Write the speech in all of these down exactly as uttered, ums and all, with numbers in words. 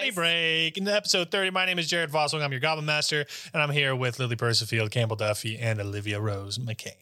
Study Break. In episode thirty, my name is Jared Vosswing. I'm your Goblin Master, and I'm here with Lily Percifield, Campbell Duffy, and Olivia Rose McKay.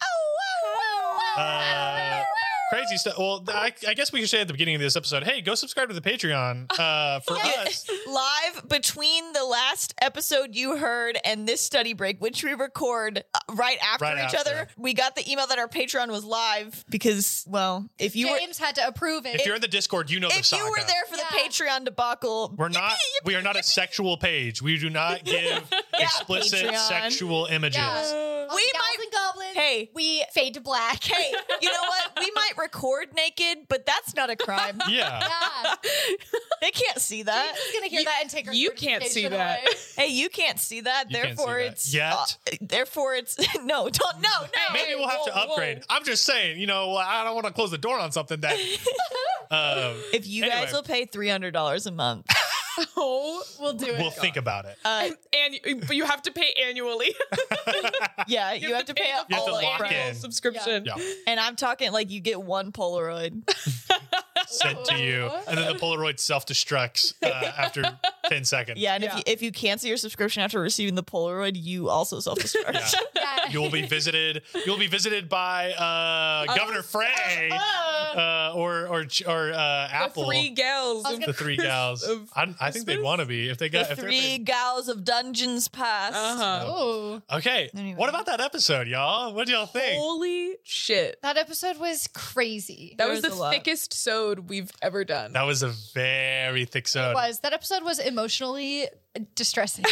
Uh, crazy stuff. Well, I, I guess we could say at the beginning of this episode, hey, go subscribe to the Patreon uh, for us. Live between the last episode you heard and this study break, which we record uh, right after Right each after. other, we got the email that our Patreon was live because, well, if you James had to approve it. If you're in the Discord, you know were the if saga. you were there for Yeah. the Patreon debacle, We're not. We are not a sexual page. We do not give explicit Patreon. sexual images. Yeah. We we might- and goblins. Hey. we fade to black. hey, you know what? We might record naked, but that's not a crime. Yeah. yeah. They can't see that. James is gonna hear You- that and take her. you can't see certification that. away. Hey, you can't see that. You can't therefore, see that. it's Yet. uh, therefore, it's no, don't no, no. Maybe we'll have to whoa, whoa. upgrade. I'm just saying. You know, I don't want to close the door on something that. um, If you Anyway. guys will pay three hundred dollars a month, Oh, We'll do it. we'll think about it. uh, and but you have to pay annually. yeah, you, have, to pay the a You have to all lock upfront. in. subscription. Yeah. And I'm talking like you get one Polaroid. Sent to you, and then the Polaroid self-destructs uh, after ten seconds. Yeah, and Yeah. if you if you cancel your subscription after receiving the Polaroid, you also self-destruct. Yeah. Yeah. You will be visited. You'll be visited by uh, Governor Frey, uh, or or or uh, The Apple. three gals. I was of- The three gals. of I, I think they'd Christmas? want to be if they got The if they're three gals of dungeons past. Uh-huh. Ooh. Okay. Anyway. What about that episode, y'all? What do y'all think? Holy shit. That episode was crazy. That There was was the a lot. thickest sode we've ever done. That was a very thick It soda. was. That episode was emotionally distressing.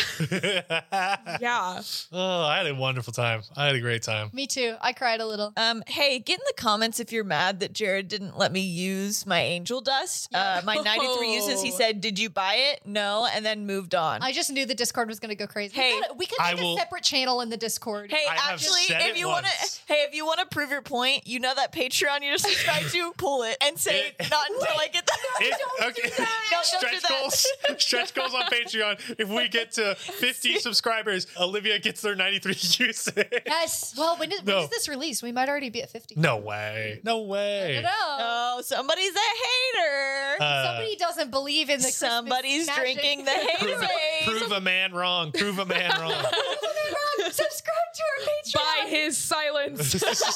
Yeah. Oh, I had a wonderful time. I had a great time. Me too. I cried a little. Um, hey, get in the comments if you're mad that Jared didn't let me use my angel dust. Uh, my ninety-three uses. He Oh. said, "Did you buy it?" No, and then moved on. I just knew the Discord was going to go crazy. Hey, we, gotta- we could I make will- a separate channel in the Discord. Hey, I have actually, said if it you want to, once. hey, if you want to prove your point, you know that Patreon you're subscribed to, pull it and say It- not until I get that. If, okay. No, don't stretch do that. goals. Stretch goals on Patreon. If we get to fifty subscribers, Olivia gets their ninety-three uses. Yes. Well, when, is, No. when is this release? We might already be at fifty. No way. No I way. don't know. Oh, somebody's a hater. Uh, Somebody doesn't believe in the Christmas Somebody's magic. drinking the prove, haterade. prove a man wrong. Prove a man wrong. Subscribe to our Patreon. By his silence.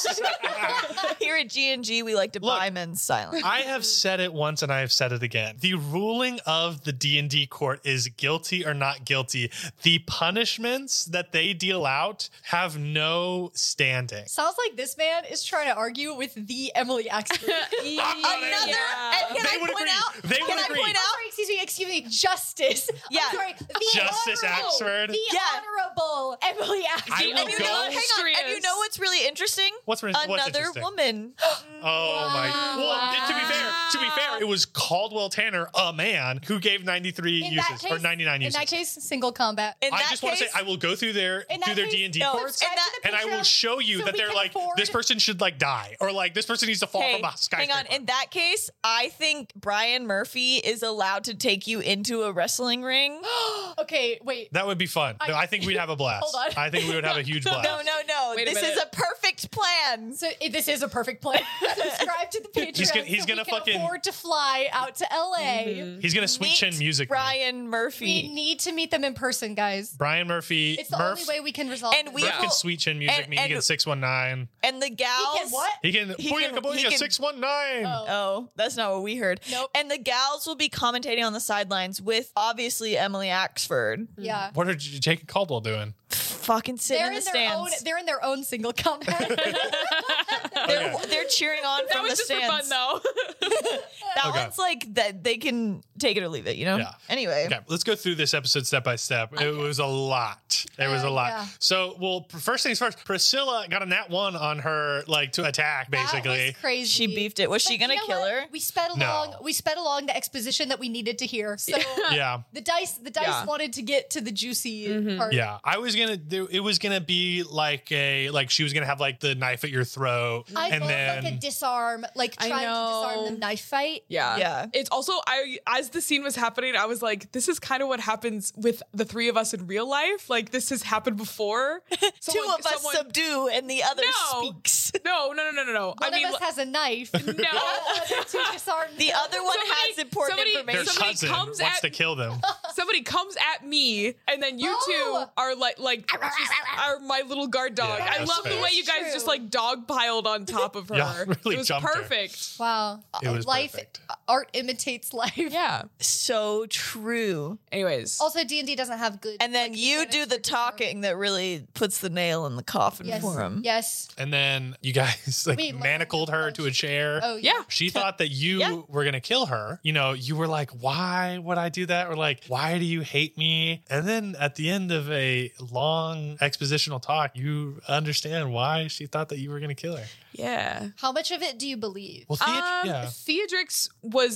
Here at G and G, we like to Look, buy men's silence. I have said it once and I have said it again. The ruling of the D and D court is guilty or not guilty. The punishments that they deal out have no standing. Sounds like this man is trying to argue with the Emily Axford. Another. Yeah. And can They I would point agree. out? They can would I agree. point I'm out? sorry, excuse me, excuse me, Justice. I'm Yeah. sorry, the Justice honorable, Axford. The Yeah. honorable Emily Axford. I And will you go- know, hang on. And you Illustrious. know what's really interesting? What's, what's Another interesting? woman. Oh my! Well, to be fair, to be fair, it was Caldwell Tanner, a man, who gave ninety-three In uses that case, or ninety-nine in uses. that case, single combat. In I that just want to say case- I will go through their In through that their case, D and D no, courts, and that- Subscribe and to the I will Patreon show you so that we they're can like afford- this person should like die or like this person needs to fall Hey, from a hang skyscraper. on. In that case, I think Brian Murphy is allowed to take you into a wrestling ring. Okay, wait. That would be fun. I- I, think we'd have a blast. Hold on. I think we would have a huge blast. No, no, no. Wait a This is minute. a perfect plan. So eh, this is a perfect plan. Subscribe to the Patreon. He's gonna- he's so gonna we can fucking- afford to fly out to L A. He's gonna sweet chin Meet music. me. Brian We Murphy. need to meet them in person, guys. Brian Murphy. It's the Murph, only way we can resolve. And this. we Murph will- can sweet chin music and- me. He and- can six one nine. And the gals. He can what? He can. He Booyah, can- kabooyah, he can- six one nine. Oh. Oh, that's not what we heard. Nope. And the gals will be commentating on the sidelines with obviously Emily Axford. Yeah. What are Jake and Caldwell doing? Fucking sitting They're in in, the their own. stands. They're in their own single combat. They're, Okay. they're cheering on That from was the just for stands. fun, though. That Okay. one's like that they can take it or leave it, you know? Yeah. Anyway. Okay, let's go through this episode step by step. It was a lot. It was a Uh, lot. yeah. So, well, first things first, Priscilla got a nat one on her, like, to attack, That basically. was crazy. She beefed it. Was she But gonna you know kill what? her? We sped No. along. We sped along the exposition that we needed to hear. So Yeah. the dice, the dice Yeah. wanted to get to the juicy Mm-hmm. part. Yeah. I was going to do, it was going to be like a, like, she was going to have, like, the knife at your throat. I and love then, like a disarm, like I trying to disarm know. the knife fight. Yeah. Yeah. It's also, I as the scene was happening, I was like, this is kind of what happens with the three of us in real life. Like, this has happened before. Two Someone- of us someone- subdue and the other No. speaks. No, no, no, no, no, no. One I mean, of us has a knife. no. To disarm The other one Somebody- has important somebody- Their information. somebody cousin comes wants at- to kill them. Somebody comes at me, and then you Oh. two are like, like, just are my little guard dog. Yeah, I that's love the fair. way you guys True. just like dog piled on top of her. Y'all really it was jumped her. perfect. Wow. It was life, perfect. art imitates life. Yeah. So true. Anyways, Also, D and D doesn't have good. And then like, you mechanics do the for disarm. talking that really puts the nail in the coffin Yes. for him. Yes. And then you guys like We learned manacled her punch. to a chair. Oh yeah. She thought that you Yeah. were going to kill her. You know, you were like, why would I do that? Or like, why do you hate me? And then at the end of a long expositional talk, you understand why she thought that you were going to kill her. yeah. How much of it do you believe? Well, Theod- Um, yeah, Theodrix was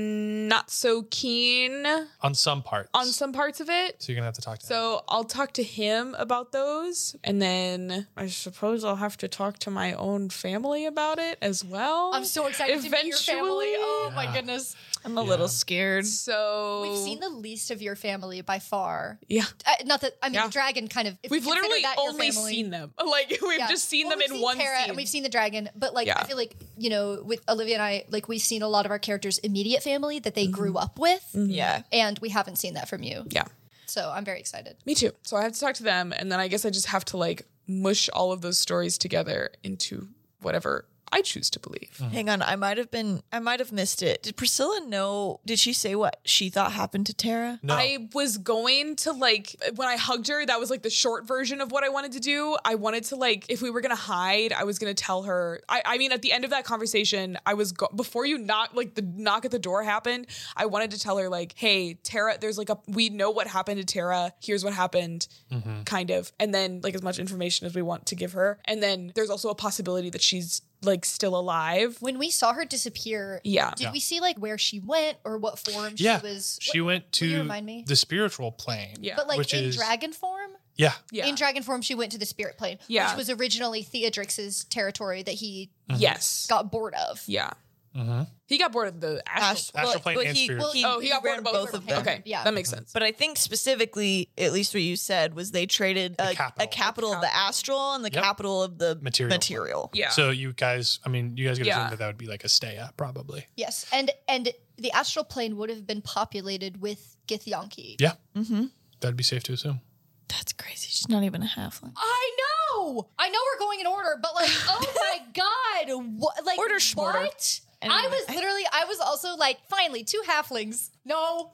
not so keen on some parts. on some parts of it. So you're going to have to talk to him. So I'll talk to him about those. And then I suppose I'll have to talk to my own family about it as well. I'm so excited to meet your family. Eventually. Oh my Yeah. goodness. I'm a Yeah. little scared. So We've seen the least of your family by far. Yeah. Uh, not that I mean Yeah. the dragon kind of. if We've you consider literally that your only family- seen them. Like we've Yeah. just seen Well, them we've in seen one Tara scene. and we've seen the dragon, but like Yeah. I feel like you know with Olivia and I, like we've seen a lot of our characters' immediate family that they grew up with, Yeah. and we haven't seen that from you. Yeah. So I'm very excited. Me too. So I have to talk to them, and then I guess I just have to like mush all of those stories together into whatever I choose to believe. Hang on, I might have been I might have missed it. Did Priscilla know did she say what she thought happened to Tara? No. I was going to like when I hugged her, that was like the short version of what I wanted to do. I wanted to like if we were gonna hide, I was gonna tell her. I, I mean, at the end of that conversation, I was go- before you knock like the knock at the door happened. I wanted to tell her like, hey, Tara, there's like a we know what happened to Tara. Here's what happened, kind of, and then like as much information as we want to give her, and then there's also a possibility that she's like still alive. When we saw her disappear, Yeah. did Yeah. we see like where she went or what form yeah. she was? She what- went will you to remind me? the spiritual plane. Yeah. But like which in is- dragon form. Yeah. Yeah. In dragon form, she went to the spirit plane, Yeah. which was originally Theodrix's territory that he Yes. got bored of. Yeah. Mm-hmm. He got bored of the astral. Ash- Astral well, plane but and he, spirit. Well, he, oh, he, got bored ran of both, both of them. Okay, Yeah. that makes sense. But I think specifically, at least what you said, was they traded a, capital. a capital of the astral and the Yep. capital of the Material. material. Yeah. So you guys, I mean, you guys could Yeah. assume that that would be like a stay up, probably. Yes, and and the astral plane would have been populated with Githyanki. Yeah. Mm-hmm. That'd be safe to assume. That's crazy. She's not even a halfling. I know. I know we're going in order, but like, oh my god, what? Like, Order schmorter. what? Anyway. I was literally, I was also like, finally, two halflings. No,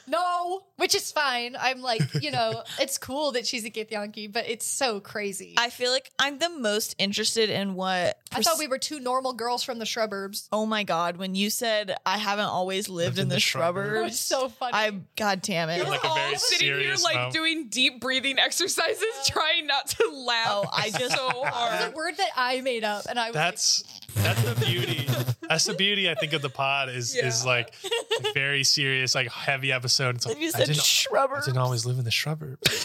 no, which is fine. I'm like, you know, it's cool that she's a Githyanki, but it's so crazy. I, I feel like I'm the most interested in what. thought we were two normal girls from the suburbs. Oh my god! When you said I haven't always lived, in, the, shrubberbs, It was so funny. I god damn it! You're like a all very sitting here serious like moment. doing deep breathing exercises, trying not to laugh. Oh, I just- so It was hard. a word that I made up, and I was That's that's the beauty. That's the beauty, I think, of the pod is is Yeah. like a very serious, like heavy episode. It's like you I said didn't, I shrubber. didn't always live in the suburbs.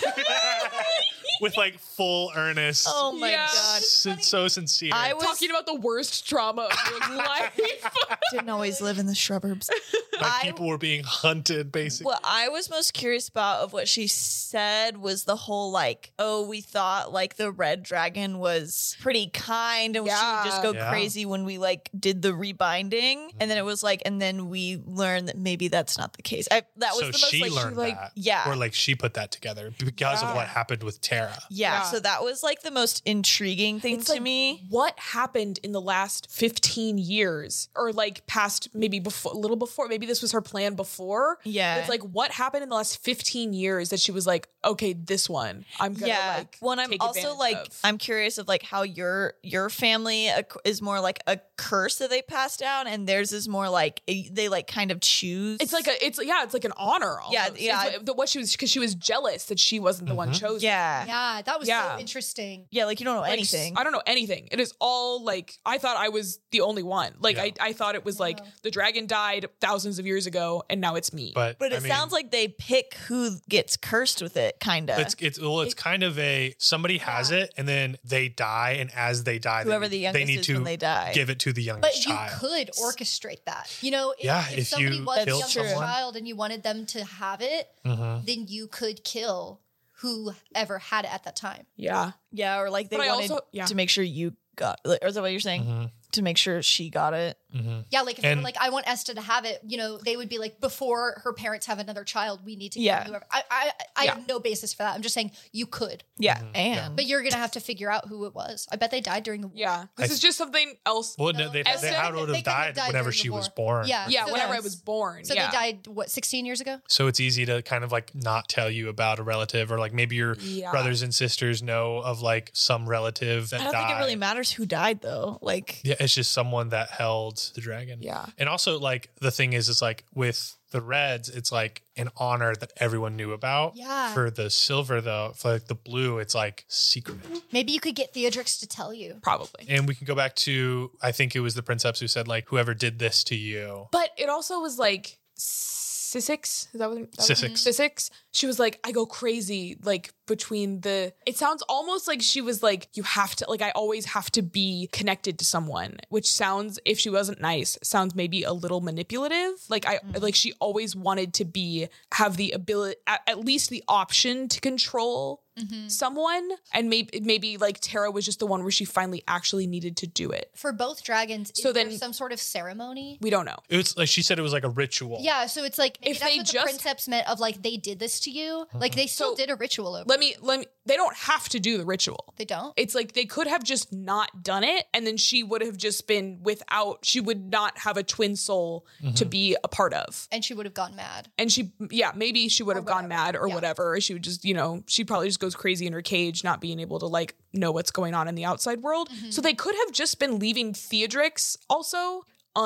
With like full earnest. Oh my Yeah. god! so, so sincere. I was Talking about the worst trauma of your life. didn't always live in the shrubberbs. like I- people were being hunted, basically. What I was most curious about of what she said was the whole like, oh, we thought like the red dragon was pretty kind and she Yeah. would just go Yeah. crazy when we like did the rebinding, and then it was like, and then we learned that maybe that's not the case. I, that was so the most she like, learned like- that. yeah. Or like she put that together because Yeah. of what happened with Tara. yeah, Yeah. So that was like the most intriguing thing It's to like, me. what happened in the last fifteen years or like past maybe before a little before maybe this was her plan before. Yeah. It's like what happened in the last fifteen years that she was like, okay, this one I'm gonna Yeah. like well, and I'm take also advantage like of. I'm curious of like how your your family uh, is more like a curse that they pass down, and theirs is more like a- they like kind of choose. It's like a, it's yeah, it's like an honor. Almost. Yeah, It's yeah. what, the, what she was because she was jealous that she wasn't the one chosen. yeah, yeah, that was Yeah. so interesting. yeah. Like you don't know Like, anything. I don't know anything. It is all like I thought I was the only one. Like Yeah. I, I thought it was like the dragon died thousands of years ago, and now it's me. But But it I mean, sounds like they pick who gets cursed with it, kind of. it's it's well, it's kind of a somebody has it and then they die, and as they die, Whoever they, the youngest they need is to when they die. give it to the youngest But you child. could orchestrate that. You know, if, Yeah, if, if somebody you was a killed young someone. child and you wanted them to have it, Mhm. then you could kill whoever had it at that time. yeah. Yeah, or like they But I wanted also- yeah. to make sure you got, or is that what you're saying? Mm-hmm. To make sure she got it. Yeah, like if they were And- like, I want Esta to have it, you know, they would be like, before her parents have another child, we need to Yeah. give whoever. I I, I Yeah. have no basis for that. I'm just saying you could, Yeah, Mm-hmm. and but you're gonna have to figure out who it was. I bet they died during the war. Yeah. This I- is just something else. Well, no, they, they, Esther- how would they have couldn't have died died whenever during the she was war. born. Yeah, Yeah, so whenever I that's- was born. So yeah. they died what sixteen years ago? So it's easy to kind of like not tell you about a relative, or like maybe your Yeah. brothers and sisters know of like some relative that I don't died. think it really matters who died though. Like, Yeah, it's just someone that held the dragon. Yeah. And also, like, the thing is, it's like with the Reds, it's like an honor that everyone knew about. Yeah. For the silver, though, for like the blue, it's like secret. Maybe you could get Theodrix to tell you. Probably. And we can go back to, I think it was the Princeps who said, like, whoever did this to you. But it also was like Sissix. Is that what? That was- Sissix. Sissix. She was like, I go crazy, like between the. It sounds almost like she was like, you have to, like, I always have to be connected to someone, which sounds, if she wasn't nice, sounds maybe a little manipulative. Like I, like she always wanted to be, have the ability, at, at least the option to control someone, and maybe maybe like Tara was just the one where she finally actually needed to do it. For both dragons, So is there then- some sort of ceremony? We don't know. It was like she said it was like a ritual. Yeah, so it's like maybe If that's they what just- the Princeps meant of like they did this to you. Like they still So, did a ritual over. Let me let me. They don't have to do the ritual. They don't. It's like they could have just not done it, and then she would have just been without. She would not have a twin soul to be a part of. And she would have gone mad. And she, yeah, maybe she would have gone whatever. mad or Yeah. whatever. Or she would just, you know, she probably just goes crazy in her cage, not being able to like know what's going on in the outside world. So they could have just been leaving Theodrix also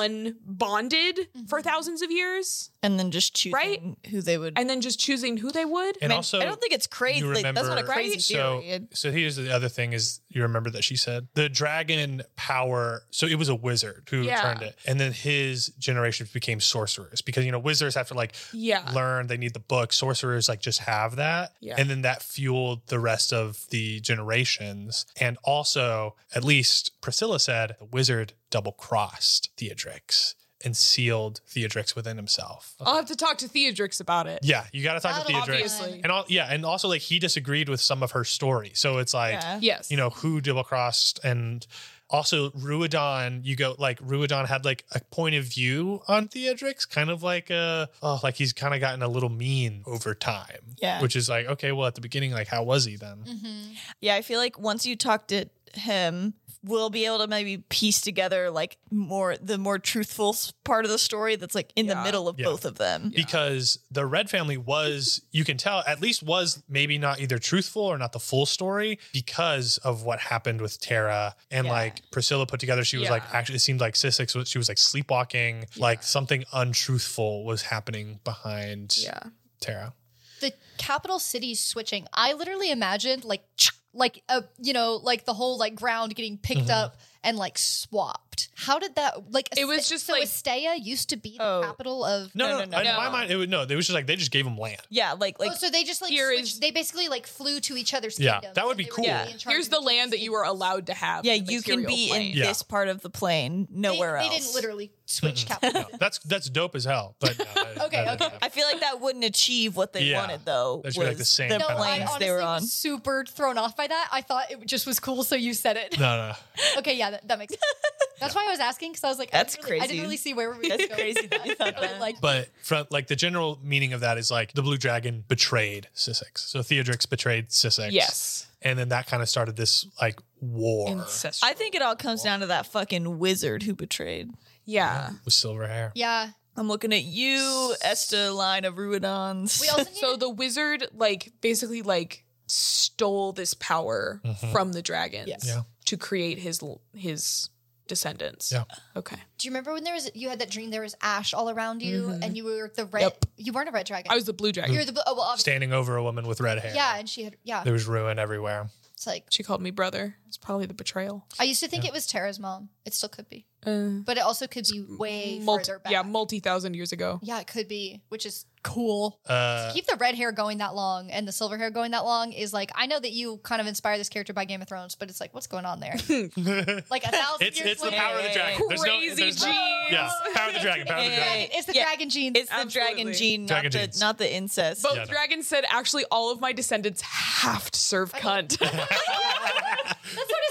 unbonded for thousands of years, and then just choosing Right? who they would. and then just choosing who they would. And I mean, also, I don't think it's crazy. you Like, that's not a remember- crazy So, theory. so here's the other thing is you remember that she said the dragon power. So it was a wizard who Yeah. turned it, and then his generations became sorcerers because you know wizards have to like Yeah. learn. They need the book. Sorcerers like just have that, Yeah. and then that fueled the rest of the generations. And also, at least Priscilla said the wizard double crossed Theodrix and sealed Theodrix within himself. I'll have to talk to Theodrix about it. Yeah, you got to talk to That'll Theodrix. be Obviously. And all, yeah, and also like he disagreed with some of her story. So it's like, Yeah. Yes. you know, who double crossed, and also Ruidon, you go like Ruidon had like a point of view on Theodrix, kind of like a oh, like he's kind of gotten a little mean over time. Yeah. Which is like, okay, well at the beginning, like how was he then? Yeah, I feel like once you talk to him, we'll be able to maybe piece together like more the more truthful s- part of the story that's like in the Yeah. middle of Yeah. both of them. Because the Red family was, you can tell, at least was maybe not either truthful or not the full story because of what happened with Tara. And Yeah. like Priscilla put together, she was Yeah. like, actually, it seemed like Sissix, was- she was like sleepwalking, like something untruthful was happening behind Yeah. Tara. The capital cities switching. I literally imagined like like a you know like the whole like ground getting picked Mm-hmm. up and like swapped. How did that like? It was Est- just so like- Estea used to be the Oh. capital of. No, No, no, no, no. no, In no. my mind, it was no, it was just like they just gave him land. Yeah, like like oh, so they just like Here switched, is- they basically like flew to each other's Yeah, kingdoms that would and be they were cool. really Yeah. in charge Here's of the each land other's that you were kingdoms. allowed to have. yeah, the you can material be plane. in Yeah. this part of the plane, nowhere they, else. They didn't literally switch capital. No, that's that's dope as hell. But no, that- Okay, that didn't okay. happen. I feel like that wouldn't achieve what they Yeah. wanted though. That should be, like, was the same the kind of I thing. planes they were on. was super thrown off by that. I thought it just was cool, so you said it. No, no. Okay, yeah, that, that makes sense. That's why I was asking because I was like, That's I didn't really, I crazy. didn't really see where we were That's going. crazy that you thought But, that. like, But from like the general meaning of that is like the blue dragon betrayed Sissix. So Theodrix betrayed Sissix. Yes. And then that kind of started this like war Ancestral. I think it all comes down to that fucking wizard who betrayed. Yeah. with silver hair. yeah, I'm looking at you, Esta line of Ruidons. we also need So the wizard, like, basically, like, stole this power from the dragons Yes. Yeah. to create his his descendants. Yeah. Okay. Do you remember when there was you had that dream? There was ash all around you, and you were the red. Yep. You weren't a red dragon. I was the blue dragon. You were the blue. Oh well, obviously, Standing over a woman with red hair. yeah, and she had yeah. There was ruin everywhere. It's like She called me brother. It's probably the betrayal. I used to think it was Tara's mom. It still could be, Uh, but it also could be way multi- further back. yeah, multi thousand years ago. Yeah, it could be, which is cool. Uh, Keep the red hair going that long and the silver hair going that long is like I know that you kind of inspire this character by Game of Thrones, but it's like what's going on there? Like a thousand it's years it's the later. power of the dragon. There's no, Crazy there's no, genes. yeah, power of the dragon. Power of the Hey, dragon. hey, It's the Yeah. dragon gene. It's the Absolutely. dragon gene, Dragon not the genes. not the incest. Both Yeah, no. dragons said actually all of my descendants have to serve cunt. That's what is in House of the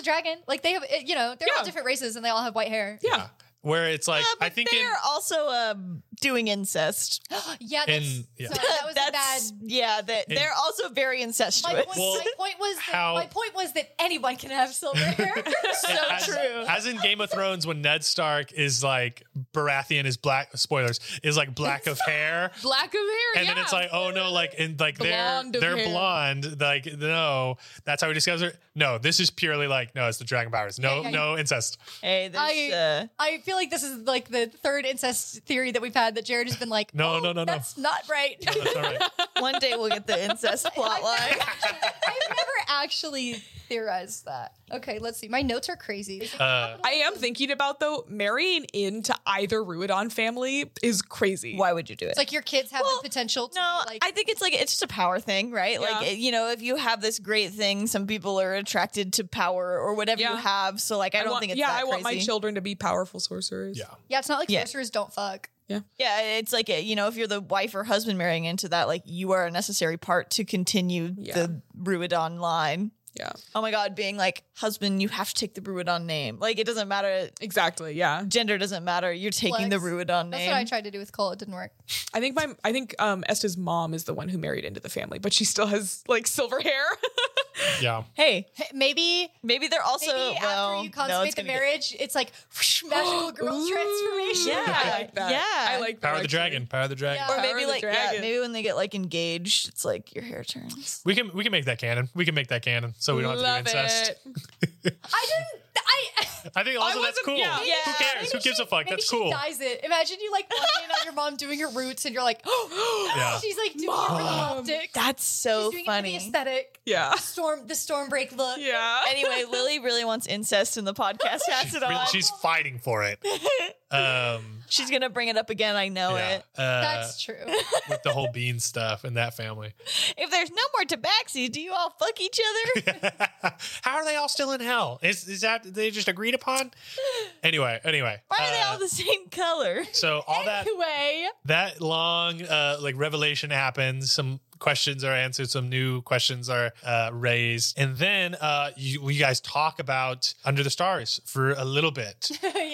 dragon. Like they have, you know, they're Yeah. all different races and they all have white hair. Yeah. Where it's like, Yeah, but I think in, they're also um, doing incest. yeah, that's, In- yeah. so that was a bad. That's yeah. That In- they're also very My incestuous. point, Well, my point was that, how- my point was that anyone can have silver hair. so as, true. as in Game of Thrones, when Ned Stark is like Baratheon is black. Spoilers is like black of hair. Black of hair. And yeah. then it's like, oh no, like in like Blonde they're of they're hair. blonde. Like no, that's how we discover it. No, this is purely like no, it's the dragon powers. No, Yeah, yeah, no incest. Hey, there's, I uh, I feel like this is like the third incest theory that we've had that Jared has been like, No, oh, no, no, no. that's not right. No, that's all right. one day we'll get the incest plot line. I've never actually theorized that. Okay, let's see. My notes are crazy. Uh, I am thinking about though marrying into either Ruidon family is crazy. Why would you do it? It's like your kids have Well, the potential to no, be like I think it's like it's just a power thing, right? Yeah. Like you know, if you have this great thing, some people are attracted to power or whatever you Yeah. have. So like, I don't want, think it's yeah. that I want my crazy. children to be powerful sorcerers. yeah. yeah, it's not like Yeah. sorcerers don't fuck. Yeah, it's like you know, if you're the wife or husband marrying into that, like you are a necessary part to continue Yeah. the Ruidon line. Yeah. Oh my god, being like husband, you have to take the Ruidon name. Like it doesn't matter. Exactly. Yeah. Gender doesn't matter. You're taking the Flex. Ruidon That's name. what I tried to do with Cole. It didn't work. I think my I think um Esta's mom is the one who married into the family, but she still has like silver hair. Yeah. Hey, Hey, Maybe maybe they're also maybe well, after you no, consummate it's the gonna get- marriage, it's like whoosh, magical girl Ooh, transformation. Yeah. I like that. Yeah. I like that. Power of the actually. dragon. Power of the dragon. Yeah. or Power maybe of the like yeah, dragon. maybe when they get like engaged, it's like your hair turns. We can we can make that canon. We can make that canon, so we don't have Love to do incest. it. I didn't. I. I think also I that's wasn't- cool. yeah. Who Yeah. cares? Maybe Who gives she- a fuck? maybe That's she cool. dyes it. Imagine you like walking in on your mom doing your roots, and you're like, oh, Yeah. she's like doing Mom. it for the optics. That's so she's doing funny. it for the aesthetic. Yeah. The storm, the storm break look. Yeah. Anyway, Lily really wants incest in the podcast. Pass She's, it really- on. she's fighting for it. Um, She's gonna bring it up again. I know yeah. it. Uh, That's true. with the whole bean stuff in that family. If there's no more tabaxis, do you all fuck each other? How are they all still in hell? Is is that they just agreed upon? Anyway, anyway. Why are they uh, all the same color? So all that Anyway, that long uh like revelation happens, some questions are answered, some new questions are uh raised, and then uh you, you guys talk about Under the Stars for a little bit.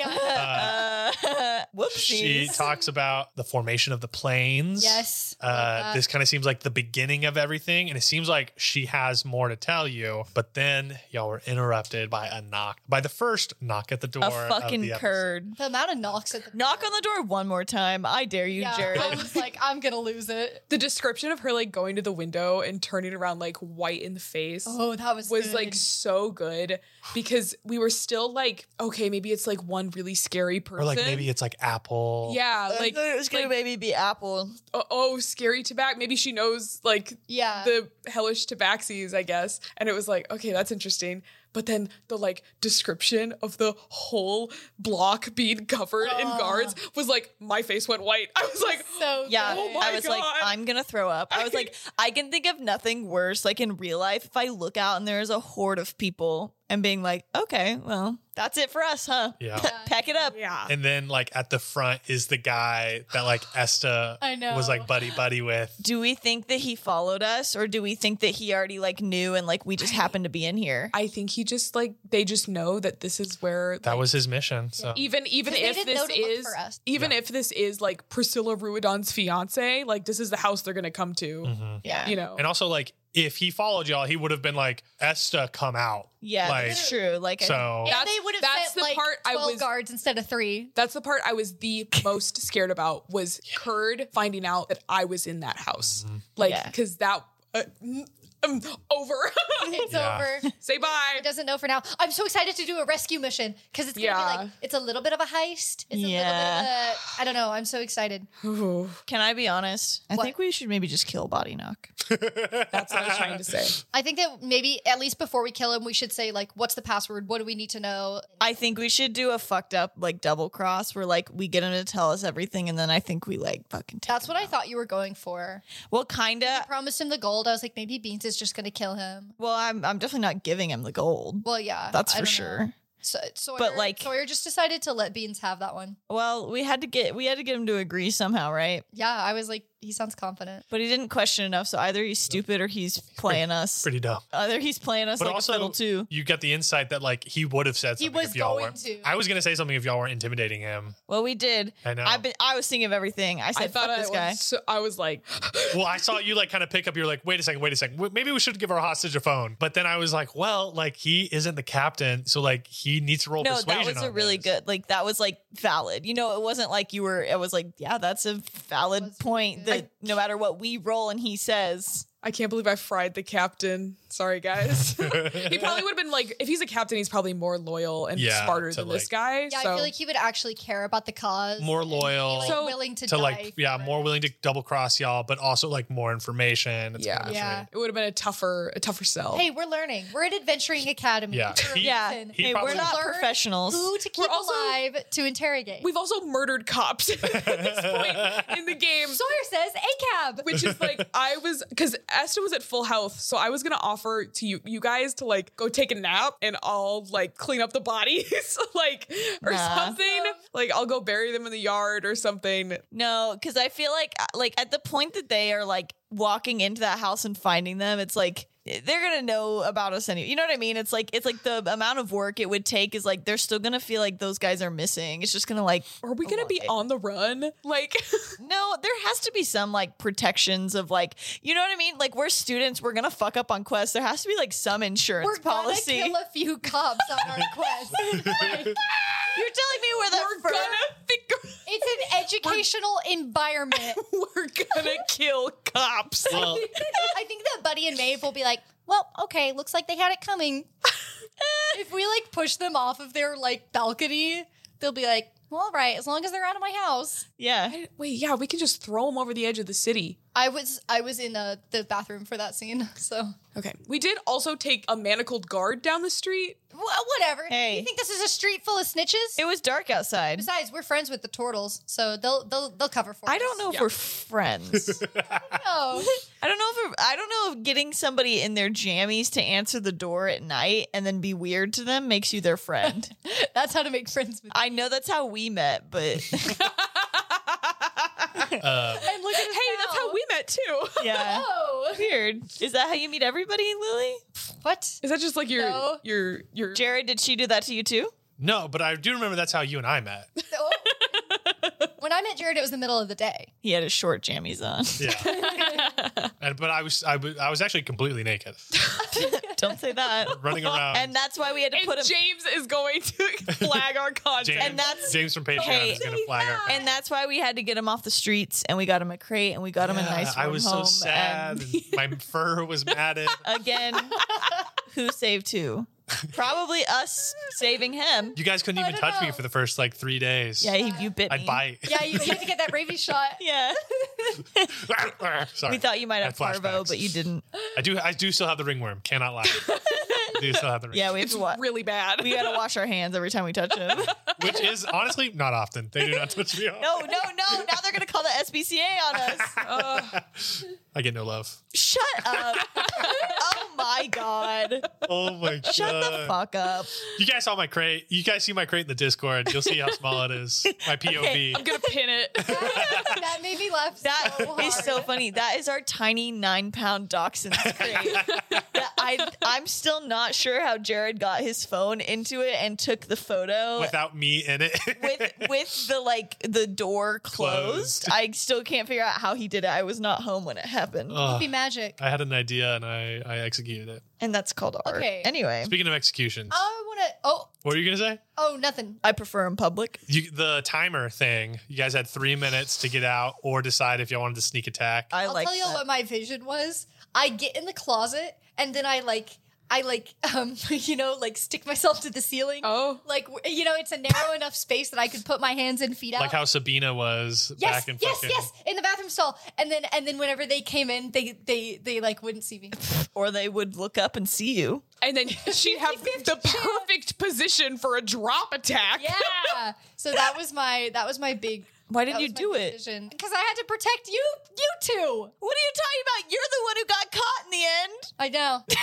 yeah. Uh, whoopsies. She talks about the formation of the planes. Yes. I love Uh, that. this kind of seems like the beginning of everything, and it seems like she has more to tell you. But then y'all were interrupted by a knock, by the first knock at the door. a of fucking the episode. curd. The amount of knocks at the Knock on the door one more time. I dare you, yeah, Jared. I was like, I'm gonna lose it. The description of her like going to the window and turning around like white in the face Oh, that was was good. like so good because we were still like, okay, maybe it's like one really scary person. Or like maybe it's like Apple. yeah, I like thought it was gonna like- maybe be Apple. oh, oh, scary tobacco. Maybe she knows like yeah. the hellish tabaxis, I guess. And it was like, okay, that's interesting. But then the like description of the whole block being covered in Oh. guards was like, my face went white. I was like, so Yeah, good. Oh my I was like, God. I'm gonna throw up. I was like, I can think of nothing worse. Like in real life, if I look out and there's a horde of people and being like, okay, well, that's it for us, huh? Yeah. Pack it up. yeah. And then like at the front is the guy that like Esta I know. was like buddy buddy with. Do we think that he followed us, or do we think that he already like knew and like we just happened to be in here? I think he just like they just know that this is where That like, was his mission. So even even 'Cause they if didn't this know to look is for us. even Yeah. if this is like Priscilla Ruidon's fiance, like this is the house they're gonna come to. Mhm. Yeah, You know. And also like if he followed y'all, he would have been like, Esta, come out. yeah, Like, that's true. Like, I- So And That's- they would have that's sent the like part I twelve was- guards instead of three. That's the part I was the most scared about was Kurd finding out that I was in that house. Like, Yeah. because that, uh, mm, um, over. It's Yeah. over. Say bye. It doesn't know for now. I'm so excited to do a rescue mission because it's gonna Yeah. be like it's a little bit of a heist. It's Yeah. a little bit of a I don't know. I'm so excited. Ooh, can I be honest? I What? think we should maybe just kill Body Knock. that's what I was trying to say. I think that maybe at least before we kill him, we should say like, what's the password? What do we need to know? I think we should do a fucked up like double cross where like we get him to tell us everything, and then I think we like fucking. Take That's him what I out. thought you were going for. Well, kinda. I promised him the gold. I was like, maybe Beans is just gonna kill him. Well, I'm I'm definitely not giving him the gold. Well, yeah, That's I for don't know. sure. So, Sawyer, But, like- Sawyer just decided to let Beans have that one. Well, we had to get we had to get him to agree somehow, right? Yeah, I was like, he sounds confident. But he didn't question enough, so either he's stupid or he's playing us. Pretty dumb. Either he's playing us But like also, a fiddle too. you get the insight that like he would have said He something was if y'all going weren't. to. I was gonna say something if y'all weren't intimidating him. Well, we did. I know. I've been. I was thinking of everything. I said, I thought "Fuck I this guy." was, so, I was like, Well, I saw you like kind of pick up. You're like, wait a second, wait a second. W- Maybe we should give our hostage a phone. But then I was like, well, like he isn't the captain, so like he needs to roll No, persuasion. that was a on really this. good. Like that was like valid. You know, it wasn't like you were. It was like, yeah, that's a valid was point. good. That no matter what we roll and he says, I can't believe I fried the captain. Sorry, guys. He probably would have been like, if he's a captain, he's probably more loyal and Yeah, smarter to, than like- this guy. Yeah, so. I feel like he would actually care about the cause. More and be, loyal. like, So- willing to, to die like, yeah, for more it. willing to double cross y'all, but also like more information. It's Yeah. kind of Yeah. trade. it would have been a tougher, a tougher sell. Hey, we're learning. We're at Adventuring Academy. Yeah. For a He- "Yeah, reason. he hey, probably- we're not Learn professionals." Who to keep We're also- alive to interrogate. We've also murdered cops at this point in the game. Sawyer says A C A B. Which is like, I was, because Asta was at full health, so I was gonna offer to you, you guys to like go take a nap and I'll like clean up the bodies, like, or Nah. something. Like, I'll go bury them in the yard or something. No, because I feel like like at the point that they are like walking into that house and finding them, it's like they're gonna know about us anyway. You know what I mean? It's like it's like the amount of work it would take is like they're still gonna feel like those guys are missing. It's just gonna like Are we gonna be Okay. on the run? Like, no, there has to be some like protections of like you know what I mean? Like we're students, we're gonna fuck up on quests. There has to be like some insurance We're policy. gonna kill a few cops on our quest. Like, You're telling me we're the we're fir- gonna figure, it's an educational environment. we're gonna kill cops. Well, I think that Buddy and Maeve will be like, well, okay, looks like they had it coming. If we like push them off of their like balcony, they'll be like, well, all right, as long as they're out of my house. Yeah. Wait, yeah, we can just throw them over the edge of the city. I was I was in uh, the bathroom for that scene, so Okay. We did also take a manacled guard down the street. well, whatever. Hey. You think this is a street full of snitches? It was dark outside. Besides, we're friends with the turtles, so they'll they'll they'll cover for us. I don't know if Yeah. we're friends. No. I don't know if it, I don't know if getting somebody in their jammies to answer the door at night and then be weird to them makes you their friend. That's how to make friends with. I know that's how we met, but uh, And look at us Hey, that's now. how we met too. yeah, Oh, weird. Is that how you meet everybody, Lily? what? Is that just like your No. your your Jared, did she do that to you too? no, but I do remember that's how you and I met. Oh. When I met Jared, it was the middle of the day. He had his short jammies on. Yeah. And but I was I was I was actually completely naked, Don't say that. running around. And that's why we had to and put him. James is going to flag our content. James, and that's- James from Patreon Hey, is gonna flag our. And that's why we had to get him off the streets, and we got him a crate, and we got him a Yeah, nice warm I was home. so sad. And And my fur was matted. again, who saved who? Probably us saving him. You guys couldn't I even don't touch me know. for the first like three days. Yeah, you, you bit me. I'd bite. Yeah, you had to get that rabies shot. Yeah. Sorry. We thought you might I have had parvo, flashbacks. but you didn't. I do. I do still have the ringworm. Cannot lie. I do still have the ringworm. Yeah, we have it's to wa- really bad. we gotta wash our hands every time we touch him. Which is honestly not often. They do not touch me. No, no, no. Now they're gonna call the S P C A on us. Uh, I get no love. Shut up. Oh my god. Oh my god. Shut the fuck up. You guys saw my crate. You guys see my crate in the Discord. You'll see how small it is. My P O V. I'm gonna pin it. That made me laugh That so is hard. so funny. That is our tiny nine pound dachshund crate. That I I'm still not sure how Jared got his phone into it and took the photo Without me in it. with with the like the door closed. Closed. I still can't figure out how he did it. I was not home when it happened. Ugh. Be magic. I had an idea and I, I executed it. And that's called art. Okay. Anyway, Speaking of executions, I want to. Oh, what were you gonna say? oh, nothing. I prefer in public. You, the timer thing. You guys had three minutes to get out or decide if y'all wanted to sneak attack. I I'll like tell you that. what my vision was. I get in the closet and then I like, I like, um, you know, like stick myself to the ceiling. Oh. Like, w- you know, it's a narrow enough space that I could put my hands and feet out. Like how Sabina was yes, back in yes, fucking. yes, in the bathroom stall. And then, and then whenever they came in, they, they, they like wouldn't see me. Or they would look up and see you. And then she'd have the perfect position for a drop attack. Yeah. So that was my, that was my big. Why did you do it? Because I had to protect you, you two. What are you talking about? You're the one who got caught in the end. I know.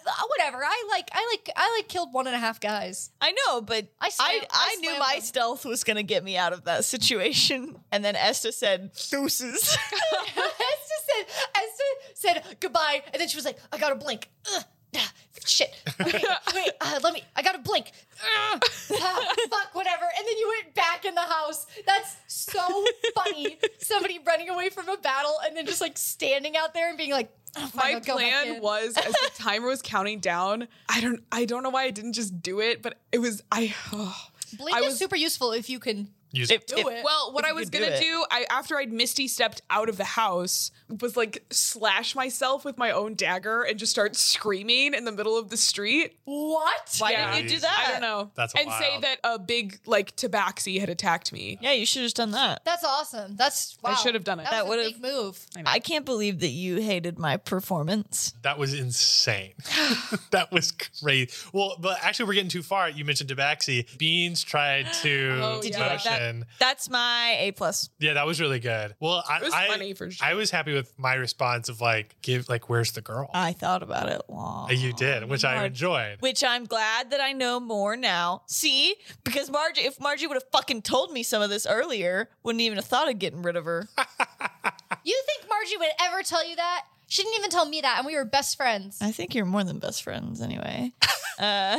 uh, whatever. I like, I like, I like killed one and a half guys. I know, but I I slam- I, I knew slammed my them. stealth was gonna get me out of that situation. And then Esther said, deuces. Esther said, Esther said goodbye, and then she was like, I gotta blink. Ugh, ah, shit. Okay, wait, uh, let me, I gotta blink. Ugh, ah, fuck, whatever. And then you went back in the house. That's so funny. Somebody running away from a battle and then just like standing out there and being like, oh, fine, My I'll go back plan in. was as the timer was counting down. I don't. I don't know why I didn't just do it, but it was. I. Oh. Blink I is was- super useful if you can Use If- do if- it. Well, what If I you was could gonna do it. do, I after I'd Misty stepped out of the house, was like slash myself with my own dagger and just start screaming in the middle of the street. What? Why Yeah. didn't you do that? I don't know. That's and say wild. that a big like tabaxi had attacked me. Yeah, you should have done that. That's awesome. That's wow. I should have done it. That, That was a would've- big move. I can't believe that you hated my performance. That was insane. That was crazy. Well, but actually, we're getting too far. You mentioned Tabaxi. Beans tried to Oh, Did you like that? motion. That's my A plus. Yeah, that was really good. Well, I, It was I, funny for sure. I was happy with my response of like, give like, where's the girl? I thought about it long. you did, which I enjoyed. Which I'm glad that I know more now. See? Because Margie, if Margie would have fucking told me some of this earlier, wouldn't even have thought of getting rid of her. You think Margie would ever tell you that? She didn't even tell me that, and we were best friends. I think you're more than best friends anyway. Uh,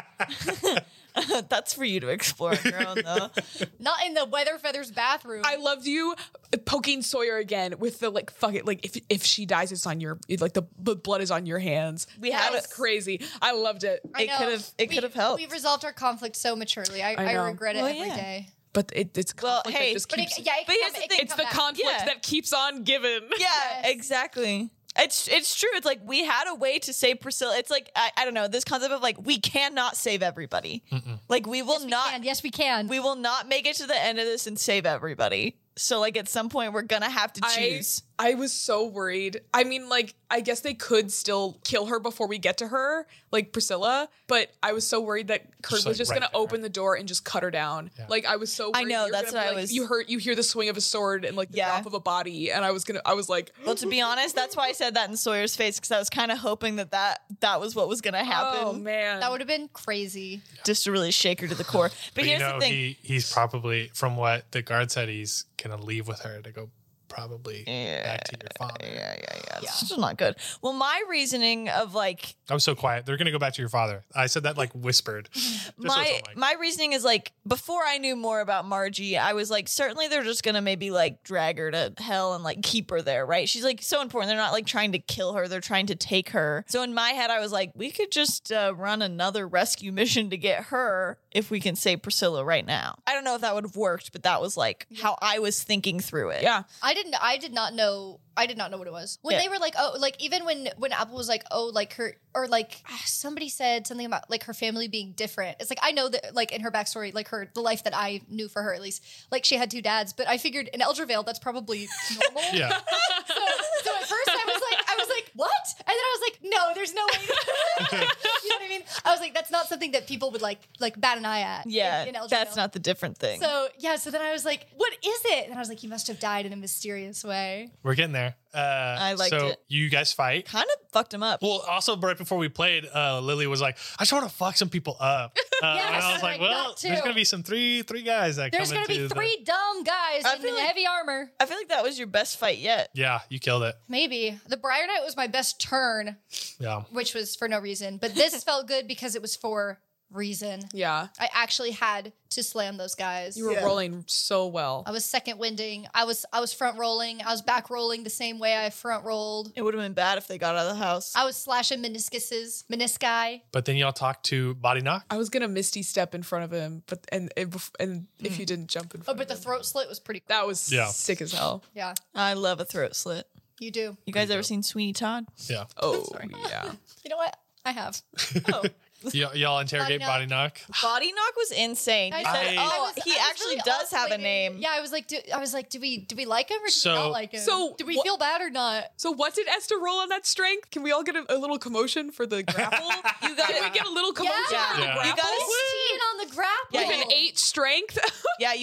that's for you to explore on your own, though. Not in the Weather Feathers bathroom. I loved you poking Sawyer again with the like fuck it like if if she dies it's on your like the, the blood is on your hands. We had That's it. crazy. I loved it. I it know. could've- it We- could've helped. We've resolved our conflict so maturely. I, I I, know. regret Well, it every day. yeah. But it, it's Well, conflict hey, that just But keeps. it, yeah, it But can here's come- the it thing, can it's come the back. conflict Yeah. that keeps on giving. Yeah, Yes. exactly. It's it's true. It's like we had a way to save Priscilla. It's like I, I don't know, this concept of like we cannot save everybody. Like we will Yes, we not can. Yes, we can. we will not make it to the end of this and save everybody. So like at some point we're gonna have to I, choose. I was so worried. I mean, like, I guess they could still kill her before we get to her, like Priscilla, but I was so worried that Kurt Just, was like, just right gonna there. open the door and just cut her down. Yeah. Like I was so I worried know, you were that's gonna be what I like- was- You heard you hear the swing of a sword and like the Yeah. drop of a body, and I was gonna I was like, Well, to be honest, that's why I said that in Sawyer's face because I was kind of hoping that, that that was what was gonna happen, oh man. That would have been crazy. just to really shake her to the core. But, But you here's know, the thing. he he's probably, from what the guard said, he's gonna leave with her to go probably back to your father. yeah, yeah, yeah. It's still not good. Well, my reasoning of like I was so quiet. They're gonna go back to your father. I said that like whispered. Just so it's my not like- my reasoning is like before I knew more about Margie, I was like certainly they're just gonna maybe like drag her to hell and like keep her there, right? She's like so important. They're not like trying to kill her; they're trying to take her. So in my head, I was like, we could just uh, run another rescue mission to get her if we can save Priscilla right now. I don't know if that would have worked, but that was like how I was thinking through it. yeah. I didn't. I did not know. I did not know what it was when Yeah. they were like, oh, like even when when Apple was like, oh, like her or like ah, somebody said something about like her family being different. It's like I know that like in her backstory, like her the life that I knew for her at least, like she had two dads. But I figured in Eldervale that's probably normal. yeah. So, so at first I was like, I was like, what? And then I was like, no, there's no way. you know what I mean? I was like, that's not something that people would like like bat an eye at. Yeah, in, in Eldervale. that's not the different thing. So yeah, so then I was like, what is it? And I was like, you must have died in a mysterious way. We're getting there. Uh, I liked so it. you guys fight. Kind of fucked him up. Well, also right before we played, uh, Lily was like, "I just want to fuck some people up," uh, Yes, and I was like, I "Well, got to. there's gonna be some three three guys that There's come gonna into be the- three dumb guys I in feel like- heavy armor. I feel like that was your best fight yet. Yeah, you killed it. Maybe the Briar Knight was my best turn, Yeah, which was for no reason. But this felt good because it was for reason. Yeah. I actually had to slam those guys. You were Yeah. rolling so well. I was second winding. I was I was front rolling. I was back rolling the same way I front rolled. It would have been bad if they got out of the house. I was slashing meniscuses, menisci. but then y'all talked to Body Knock. I was gonna misty step in front of him, but and and, bef- and if you didn't jump in Oh, front but the of him. throat slit was pretty cool. That was Yeah. sick as hell. Yeah, I love a throat slit. you do. You guys ever seen Sweeney Todd? Yeah, Oh yeah. You know what? I have. Oh. Y- y'all interrogate Body Body Knock. Body Knock was insane. He I- said, I- "Oh, I was- he I was actually really does have a oscillating. name." Yeah, I was like, do, I was like, do we do we like him or do So- we not like him? So, do we what- feel bad or not? So what did Esther roll on that strength? Can we all get a, a little commotion for the grapple? You got Can we it. get a little commotion Yeah. for the Yeah. grapple? You gotta- He's cheating on the grapple. Yeah, With you- an eight strength? Yeah, you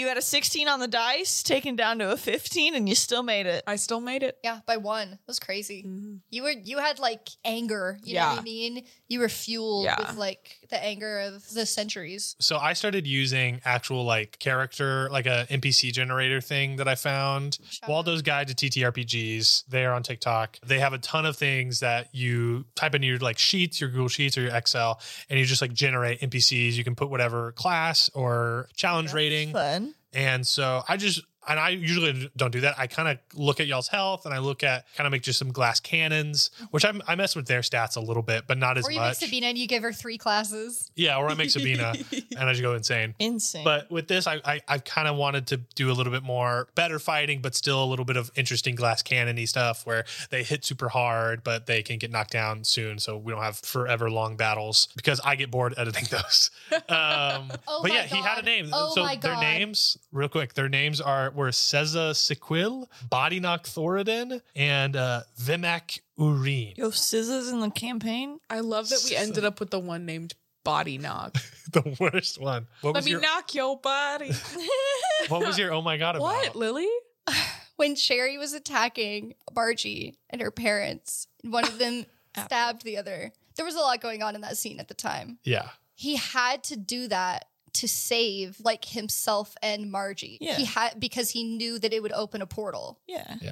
you had a sixteen on the dice, taken down to a fifteen, and you still made it. I still made it. Yeah, by one. It was crazy. Mm-hmm. You were you had like anger. You know Yeah. what I mean? You were fueled Yeah. with like the anger of the centuries. So I started using actual like character, like a N P C generator thing that I found. Shout Waldo's Guide to T T R P Gs. They're on TikTok. They have a ton of things that you type into your like sheets, your Google Sheets or your Excel, and you just like generate N P Cs. You can put whatever class or challenge rating. Fun. And so I just, and I usually don't do that. I kind of look at y'all's health and I look at kind of make just some glass cannons, which I'm, I mess with their stats a little bit, but not as Or you much. make Sabina and you give her three classes. Yeah, or I make Sabina and I just go insane. Insane. But with this, I I, I kind of wanted to do a little bit more better fighting, but still a little bit of interesting glass cannon-y stuff where they hit super hard, but they can get knocked down soon. So we don't have forever long battles because I get bored editing those. Um, Oh but my yeah, he had a God. name. Oh so my their God. names, real quick, their names are were Seza Sequil, Bodyknock Thoradin, and uh, Vimac Urine. Yo, scissors in the campaign? I love that we ended up with the one named Body Knock. The worst one. What Let was me your knock your body. What was your oh my god about? What, Lily? When Cherry was attacking Margie and her parents, one of them stabbed the other. There was a lot going on in that scene at the time. Yeah. He had to do that to save like himself and Margie. Yeah. He had because he knew that it would open a portal. Yeah. Yeah.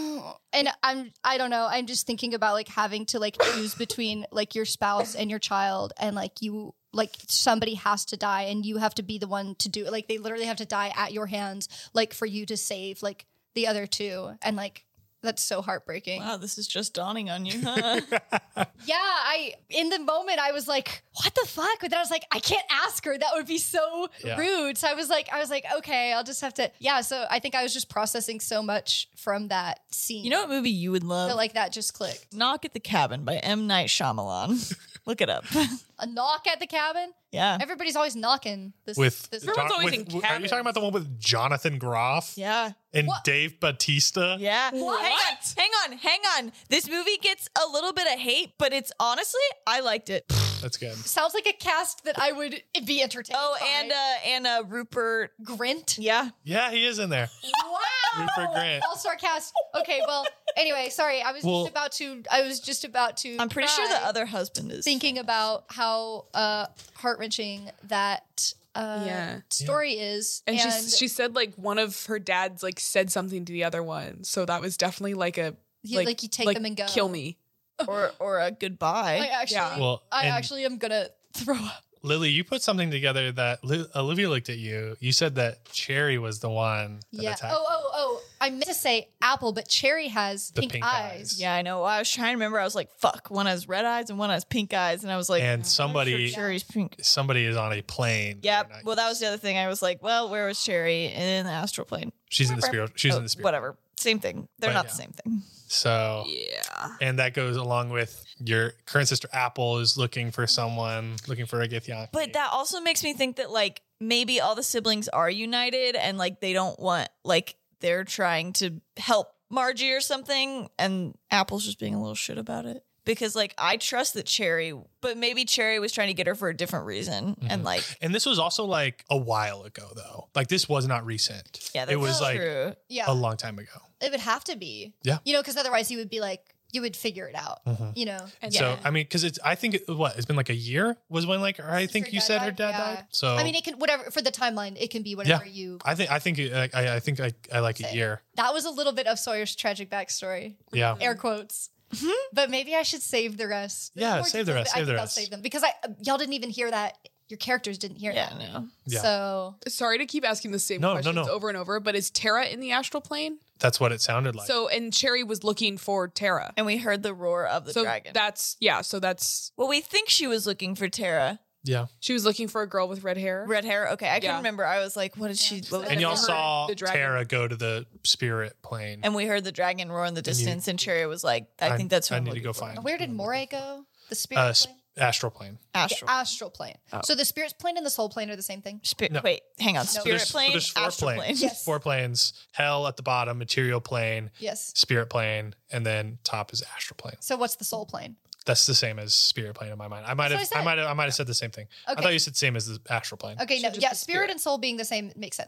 And I'm I don't know, I'm just thinking about like having to like choose between like your spouse and your child, and like you like somebody has to die and you have to be the one to do it. Like they literally have to die at your hands, like for you to save like the other two. And like that's so heartbreaking. Wow, this is just dawning on you, huh? Yeah, I in the moment I was like, what the fuck? But then I was like, I can't ask her. That would be so Yeah. rude. So I was like, I was like, okay, I'll just have to. Yeah. So I think I was just processing so much from that scene. You know what movie you would love? that like that just clicked. Knock at the Cabin by M. Night Shyamalan. Look it up. A knock at the cabin. Yeah. Everybody's always knocking. This With, this. Everyone's always with- in are you talking about the one with Jonathan Groff Yeah. and What? Dave Bautista? Yeah. What? Hang on. Hang on. Hang on. This movie gets a little bit of hate, but it's honestly, I liked it. That's good. Sounds like a cast that I would be entertained. Oh, by. and uh and uh Rupert. Grint. Yeah. Yeah, he is in there. Wow. Rupert Grint. All star cast. Okay. Well. Anyway, sorry. I was Well- just about to. I was just about to. I'm pretty sure cry. the other husband is thinking about how uh, heart wrenching that uh, Yeah. story is, And, and, she she said like one of her dads like said something to the other one, so that was definitely like a he, like, you take them and go. kill me. or or a I goodbye. actually, Yeah. Well, I and- actually am gonna throw up. Lily, you put something together that Li- Olivia looked at you. You said that Cherry was the one that Yeah. attacked. Oh, oh, oh! I meant to say apple, but Cherry has The pink, pink eyes. eyes. Yeah, I know. I was trying to remember. I was like, "Fuck!" One has red eyes and one has pink eyes, and I was like, And somebody, "Cherry's pink." somebody is on a plane. Yeah. They're not- Well, that was the other thing. I was like, "Well, where was Cherry in the astral plane?" she's in the spirit. She's Oh, in the spirit. Whatever. Same thing. They're But not yeah. the same thing. So, Yeah. and that goes along with your current sister Apple is looking for someone, looking for a Githyanki. But that also makes me think that like maybe all the siblings are united and like they don't want like they're trying to help Margie or something, and Apple's just being a little shit about it. Because like I trust that Cherry, but maybe Cherry was trying to get her for a different reason, and like And this was also like a while ago, though. Like this was not recent. yeah, that's it was like true. Yeah, a long time ago. it would have to be. Yeah. You know, because otherwise you would be like, you would figure it out. Mhm. You know. And So Yeah. I mean, because it's I think it, what it's been like a year was when like I think Her you dad said her died? dad Yeah. died. So I mean, it can whatever for the timeline. It can be whatever you. I think I think it- I I think I, I like a Say. year. That was a little bit of Sawyer's tragic backstory. Yeah. Air quotes. But maybe I should save the rest. There's Yeah, more save the details, rest, but I save the think rest. I'll save them because I y'all didn't even hear that. Your characters didn't hear Yeah, that. no. Yeah. So Sorry to keep asking the same No, no, questions no. over and over, but is Tara in the astral plane? That's what it sounded like. So and Cherry was looking for Tara. And we heard the roar of the so dragon. that's yeah. So that's well, we think she was looking for Tara. yeah. she was looking for a girl with red hair. Red hair. Okay, I Yeah. couldn't remember. I was like, what did she? What was And it? y'all heard saw the dragon. Tara go to the spirit plane. And we heard the dragon roar in the you- distance, and Cherry was like, I, I- think that's who I I'm need to looking go for. find. where did Moray go? The spirit uh, plane. s- astral plane. Astral. The astral plane. Oh. So the spirit plane and the soul plane are the same thing. Spirit. No. Wait, hang on. So Spirit there's, plane, there's four astral plane. planes. Yes. Four planes. Hell at the bottom, material plane, Yes. spirit plane, and then top is astral plane. So what's the soul plane? That's the same as spirit plane in my mind. I might That's have what I I said. might have I might have said the same thing. I Okay. thought you said same as the astral plane. Okay, no, just yeah, the spirit spirit. and soul being the same makes sense.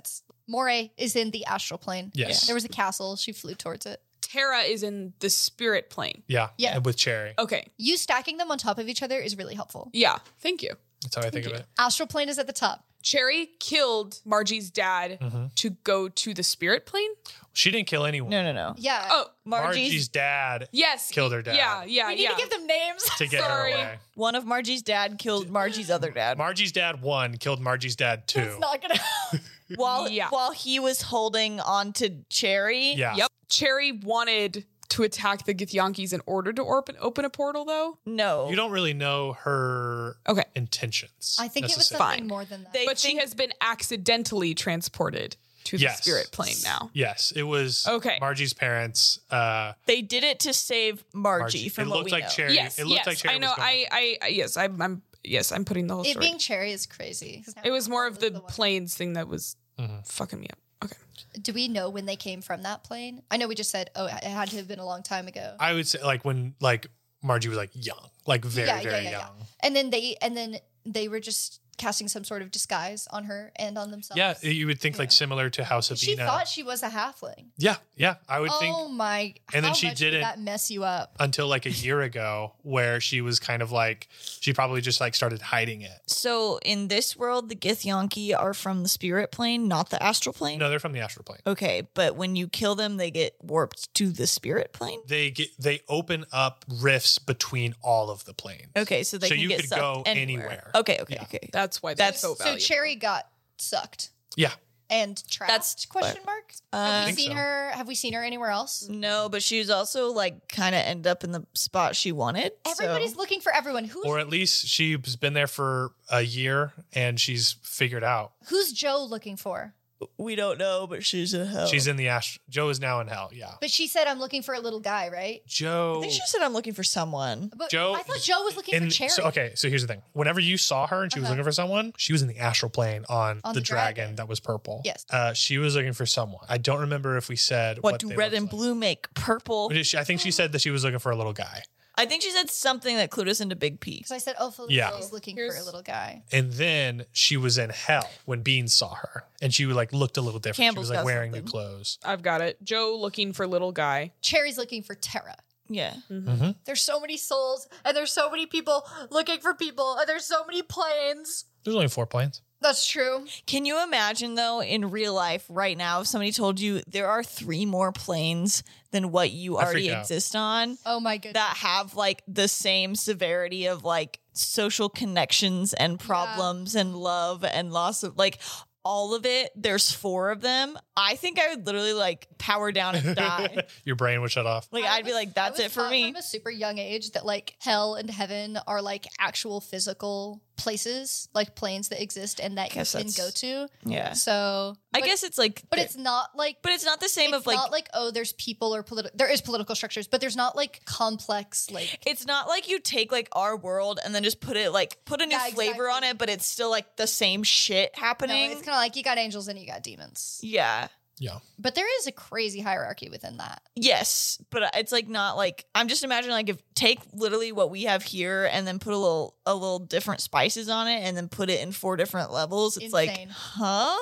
Moray is in the astral plane. Yes. There was a castle. She flew towards it. Terra is in the spirit plane. Yeah. Yeah. And with Cherry. Okay. You stacking them on top of each other is really helpful. Yeah. Thank you. That's how I think of it. Astral plane is at the top. Cherry killed Margie's dad Mm-hmm. to go to the spirit plane. She didn't kill anyone. No, no, no. Yeah. Oh, Margie's, Margie's dad yes. killed her dad. Yeah, yeah, we need yeah. to give them names. To get Sorry. her away. one of Margie's dad killed Margie's other dad. Margie's dad one killed Margie's dad two. It's not gonna. while Yeah. while he was holding on to Cherry. Yeah. Yep. Cherry wanted to attack the Githyanki's in order to open open a portal, though. No. You don't really know her Okay. intentions. I think it was necessarily. something Fine. more than that. They But she think- has been accidentally transported to the Yes. spirit plane now. Yes, it was Okay. Margie's parents. Uh, They did it to save Margie, Margie. from It what looked we like know. Cherry. Yes, it looked yes, like Cherry I know. was going I, I, I, yes, I'm, I'm, yes, I'm putting the whole it story. being cherry is crazy. It was more of the one. planes thing that was Mhm. fucking me up. Okay. Do we know when they came from that plane? I know we just said, oh, it had to have been a long time ago. I would say like when like Margie was like young, like very Yeah, yeah, very yeah, yeah. young. And then they and then they were just casting some sort of disguise on her and on themselves. Yeah, you would think like Yeah. similar to how Sabina. She thought she was a halfling. yeah, yeah, I would think Oh my! And then how she much didn't- Would that mess you up? until like a year ago, where she was kind of like she probably just like started hiding it. So in this world, the Githyanki are from the spirit plane, not the astral plane. No, they're from the astral plane. Okay, but when you kill them, they get warped to the spirit plane. They get they open up rifts between all of the planes. Okay, so they So can you get could sucked go anywhere. anywhere. Okay, okay, Yeah. okay. That's why That's- that's so So valuable. Cherry got sucked Yeah, and trapped. That's- question mark. Uh, have I we think seen so. her? Have we seen her anywhere else? No, but she's also like kind of ended up in the spot she wanted. Everybody's so. looking for everyone. Who's or at least she's been there for a year and she's figured out. who's Joe looking for? We don't know, but she's in hell. She's in the astral. Joe is now in hell. Yeah, But she said, "I'm looking for a little guy," right? Joe. I think she said I'm looking for someone. But Joe- I thought Joe was looking in, for Cherry. so, okay, so here's the thing. Whenever you saw her and she was Uh-huh. looking for someone, she was in the astral plane on, On the, the dragon. dragon. that was purple. Yes. Uh, she was looking for someone. I don't remember if we said What, what, do they red looked and like. blue make purple? But she- I think she said that she was looking for a little guy. I think she said something that clued us into Big P. Because I said, "Oh, Felicia Yeah. is looking for Here's- a little guy." And then she was in hell when Beans saw her, and she like looked a little different. Campbell's she was like got wearing something. new clothes. I've got it. Joe looking for little guy. Cherry's looking for Terra. Yeah. Mm-hmm. There's so many souls, and there's so many people looking for people, and there's so many planes. There's only four planes. That's true. Can you imagine though, in real life right now, if somebody told you there are three more planes than what you I already freak out. exist on Oh my goodness. that have like the same severity of like social connections and problems and love and loss of like all of it? There's four of them. I think I would literally like power down and die. Your brain would shut off. Like I I'd be was- like, I that's was it for taught me. From a super young age, that like hell and heaven are like actual physical places, like planes that exist and that you Guess can that's- go to. Yeah. So I but- guess it's like, but it's not like. but it's not the same it's of like, not like oh, there's people or political. There is political structures, but there's not like complex like. it's not like you take like our world and then just put it like put a new Yeah, flavor on exactly. it, but it's still like the same shit No, happening. it's kind of like you got angels and you got demons, yeah. Yeah. but there is a crazy hierarchy within that. Yes, but it's like not like I'm just imagining like if take literally what we have here and then put a little a little different spices on it and then put it in four different levels. It's like, Insane. huh?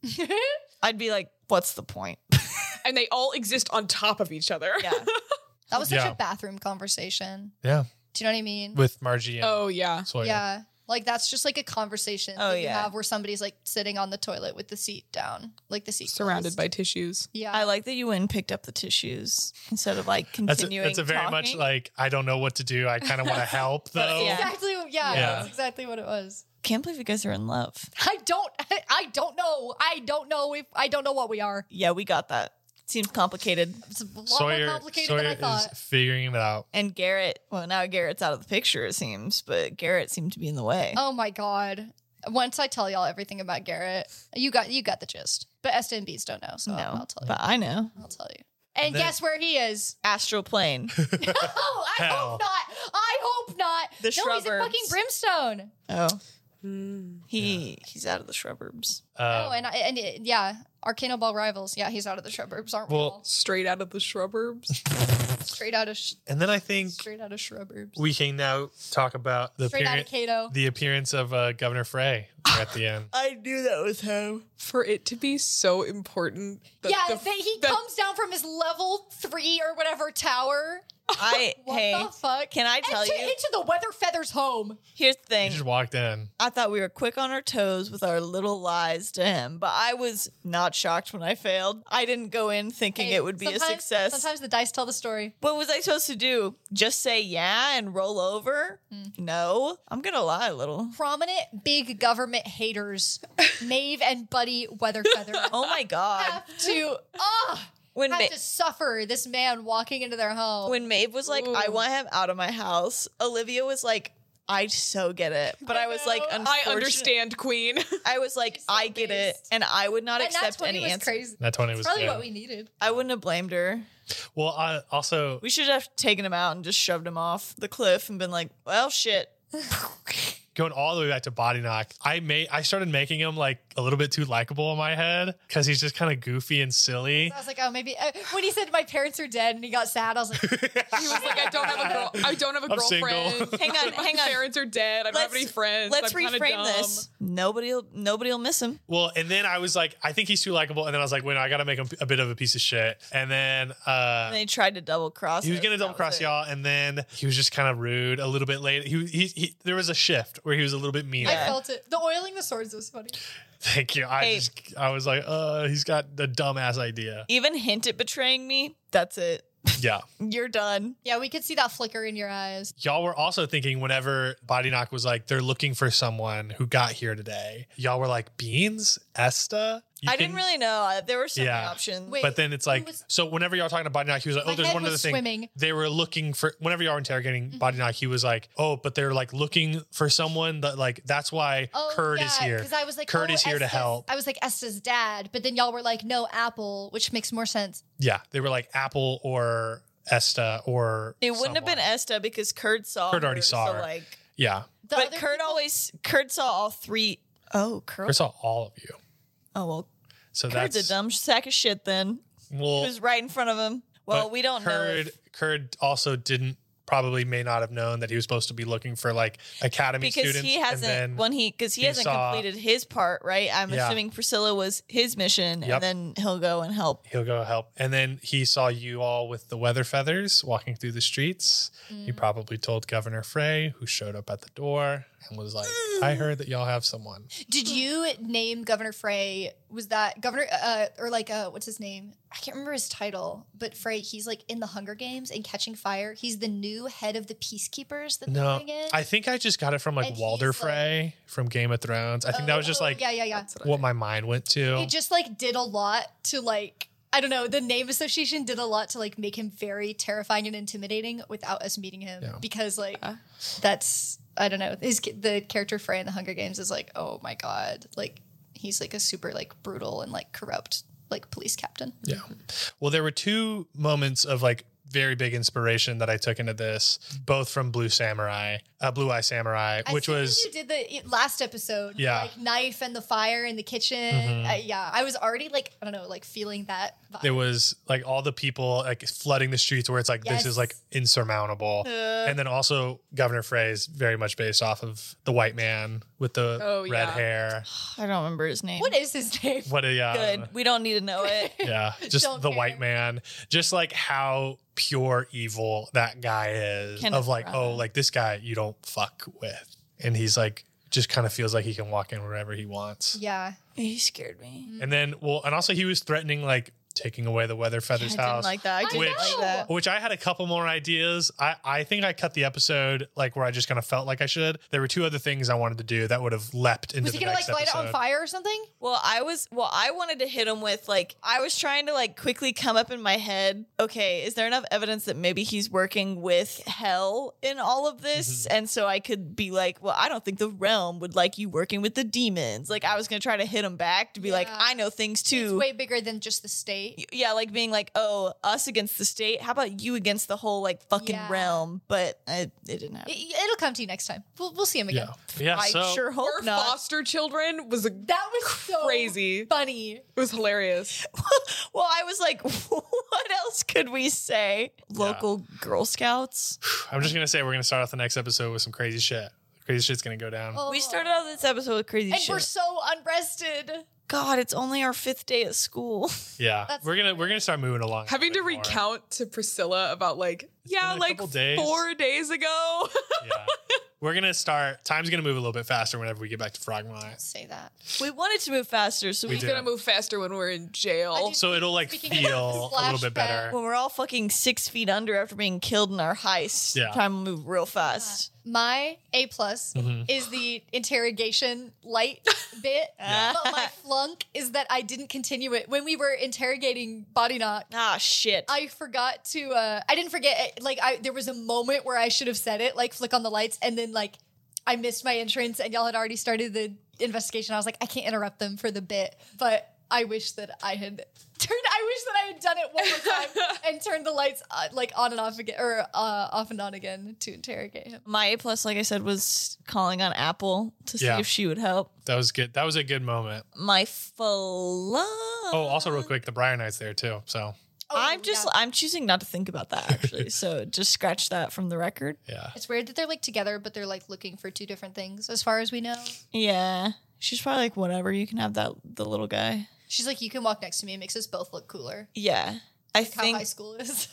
I'd be like, what's the point? And they all exist on top of each other. Yeah. That was such Yeah. a bathroom conversation. Yeah. Do you know what I mean? With Margie and Oh, yeah. Sawyer. Yeah. Like that's just like a conversation Oh, that you yeah. have where somebody's like sitting on the toilet with the seat down, like the seat Surrounded closed. by tissues. Yeah. I like that you went and picked up the tissues instead of like That's a, continuing. that's a very much talking. like I don't know what to do. I kind of want to help though. yeah. exactly. Yeah, Yeah. that's exactly what it was. Can't believe you guys are in love. I don't. I don't know. I don't know if I don't know what we are. Yeah, we got that. Seems complicated. It's a lot Sawyer, more complicated Sawyer than I is thought. figuring it out. And Garrett, well, now Garrett's out of the picture, it seems, but Garrett seemed to be in the way. Oh my god. Once I tell y'all everything about Garrett, you got you got the gist. But S and Bs don't know, so no, I'll, I'll tell you. but I know. I'll tell you. And then- guess where he is? Astral plane. Oh, I Hell. hope not. I hope not. The no, he's in shrubberbs. fucking Brimstone. Oh, Hmm. he he's out of the shrubberbs. Um, oh, and I, and it- yeah, Arcano Ball rivals. Yeah, he's out of the suburbs, aren't we? Well- all? Straight out of the suburbs. Straight out of sh- and then I think straight out of suburbs. we can now talk about the Straight out appearance, of Cato. the appearance of uh, Governor Frey at the end. I knew that was him. For it to be so important. That yeah, the, that he that- comes down from his level three or whatever tower. I What hey, the fuck? can I tell into, you? into the Weather Feathers home. Here's the He thing. just walked in. I thought we were quick on our toes with our little lies to him, but I was not shocked when I failed. I didn't go in thinking Hey, it would be a sometimes- success. Sometimes the dice tell the story. What was I supposed to do? Just say yeah and roll over? No. I'm going to lie a little. Prominent big government haters, Maeve and Buddy Weatherfeather, Oh my God. have to ah When, have Ma- to suffer this man walking into their home. when Maeve was like, Ooh. I want him out of my house, Olivia was like, I so get it. But I, I was like, know. I unfortunate- understand, Queen. I was like, She's so I get it. based. And I would not and that's accept when any he was answer. crazy. That's when it was Probably good. what we needed. I wouldn't have blamed her. Well, uh, also, We should have taken him out and just shoved him off the cliff and been like, well, shit. going all the way back to Body Knock, I made I started making him like a little bit too likable in my head because he's just kind of goofy and silly. I was like, oh, maybe uh, when he said my parents are dead and he got sad, I was like, He was like, I don't have a girl. I don't have a I'm single. girlfriend. Hang on, hang My on. parents are dead. I don't have any friends. Let's I'm kinda reframe dumb. this. Nobody'll nobody'll miss him. Well, and then I was like, I think he's too likable, and then I was like, wait, no, I got to make him a bit of a piece of shit. And then uh, And they tried to double cross. he was us. gonna That double cross it. y'all, and then he was just kind of rude a little bit late. He, he he there was a shift where he was a little bit mean. I Yeah. felt it. The oiling the swords was funny. Thank you. I Hey. just I was like, uh, he's got the dumbass idea. Even hint at betraying me. That's it. Yeah. You're done. Yeah, we could see that flicker in your eyes. Y'all were also thinking whenever Body Knock was like, they're looking for someone who got here today. Y'all were like, Beans? Esta? You I can- didn't really know. Uh, There were so many Yeah. options. Wait, But then it's like, who was- so whenever y'all talking to Body Knock, he was like, My oh, there's head one other was thing. swimming. They were looking for, whenever y'all were interrogating Body Knock, he was like, oh, but they're like looking for someone that like, that's why Oh, Kurt yeah, is here. Because I was like, Kurt oh, is here to Esta's- help. I was like Esta's dad, but then y'all were like, no, Apple, which makes more sense. Yeah. They were like Apple or Esta or It wouldn't have been someone. Esta because Kurt saw Kurt already her, saw so her. Like, Yeah. The but other Kurt people- always Kurt saw all three. Oh, Kurt. I saw all of you. Oh well, So Kurt's that's a dumb sack of shit. Then well, he was right in front of him. Well, but we don't know. Kurd, if- Kurd also didn't probably may not have known that he was supposed to be looking for like academy because students. he and hasn't then when he because he, he hasn't saw- completed his part, right? I'm Yeah. assuming Priscilla was his mission, Yep. and then he'll go and help. he'll go help. And then he saw you all with the weather feathers walking through the streets. Mm. He probably told Governor Frey, who showed up at the door and was like, I heard that y'all have someone. Did you name Governor Frey? Was that Governor, uh, or like, uh, what's his name? I can't remember his title, but Frey, he's like in the Hunger Games and Catching Fire. He's the new head of the Peacekeepers that they're No, bringing in. I think I just got it from like And Walder he's, like- Frey from Game of Thrones. I think that was just Oh, like yeah, yeah, yeah. That's what I- what my mind went to. He just like did a lot to like, I don't know, the name association did a lot to like make him very terrifying and intimidating without us meeting him Yeah. because like that's, I don't know, his the character Frey in the Hunger Games is like, oh my God, like he's like a super like brutal and like corrupt like police captain. Yeah. Well, there were two moments of like very big inspiration that I took into this, both from Blue Samurai, uh, Blue Eye Samurai, As which soon as was you did the last episode, Yeah. like knife and the fire in the kitchen. Mhm. Uh, yeah, I was already like, I don't know, like feeling that vibe. there was like all the people like flooding the streets where it's like this Yes. is like insurmountable. Uh, And then also Governor Frey is very much based off of the white man with the Oh, red yeah. hair. I don't remember his name. What is his name? What a uh, Good. We don't need to know it. yeah, just Don't the care. white man. Just like how pure evil that guy is. Kenneth of like, Branagh. oh, like this guy you don't fuck with, and he's like just kind of feels like he can walk in wherever he wants. Yeah. He scared me. And then, well, and also he was threatening like taking away the Weather Feathers I didn't house. like that. I didn't Which- like that. Which I had a couple more ideas. I, I think I cut the episode like where I just kind of felt like I should. There were two other things I wanted to do that would have leapt into Was the he gonna next like light it on episode. fire or something? Well, I was well, I wanted to hit him with like I was trying to like quickly come up in my head. Okay, is there enough evidence that maybe he's working with hell in all of this? Mm-hmm. And so I could be like, well, I don't think the realm would like you working with the demons. Like I was gonna try to hit him back to be like, Yeah. I know things It's too. way bigger than just the state. Yeah, like being like, oh, us against the state. How about you against the whole like fucking Yeah. realm? But it, it didn't happen. It, it'll come to you next time. We'll, we'll see him again. Yeah. Yeah. I So sure hope Our not. foster children was a That was so crazy. funny. It was hilarious. Well, I was like, what else could we say? Local Girl Scouts. I'm just gonna say we're gonna start off the next episode with some crazy shit. Crazy shit's gonna go down. Oh. We started out this episode with crazy and shit. we're so unrested. God, it's only our fifth day at school. Yeah, That's we're gonna we're gonna start moving along. a Having to bit more. recount to Priscilla about like, yeah, been a like couple days. four days ago. Yeah, we're gonna start. Time's gonna move a little bit faster whenever we get back to Frogmont. Say that. We wanted to move faster, so we, We It's did. gonna move faster when we're in I jail. do- So it'll like Speaking feel of a little bit flashback. better. when we're all fucking six feet under after being killed in our heist, Yeah. time will move real fast. My A plus Mhm. is the interrogation light bit, Yeah. but my flunk is that I didn't continue it when we were interrogating Body Knock. Ah, shit. I forgot to. uh I didn't forget. It. Like, I there was a moment where I should have said it, like flick on the lights, and then like I missed my entrance, and y'all had already started the investigation. I was like, I can't interrupt them for the bit, but I wish that I had turned. I wish that I had done it one more time and turned the lights uh, like on and off again, or uh, off and on again to interrogate him. My A plus, like I said, was calling on Apple to see Yeah. if she would help. That was good. That was a good moment. My flunk. Oh, also real quick, the Briar Knight's there too. So Oh, I'm just yeah. I'm choosing not to think about that actually. So just scratch that from the record. yeah, It's weird that they're like together, but they're like looking for two different things, as far as we know. Yeah. She's probably like, whatever, you can have that the little guy. She's like, you can walk next to me. It makes us both look cooler. Yeah. I How think high school is.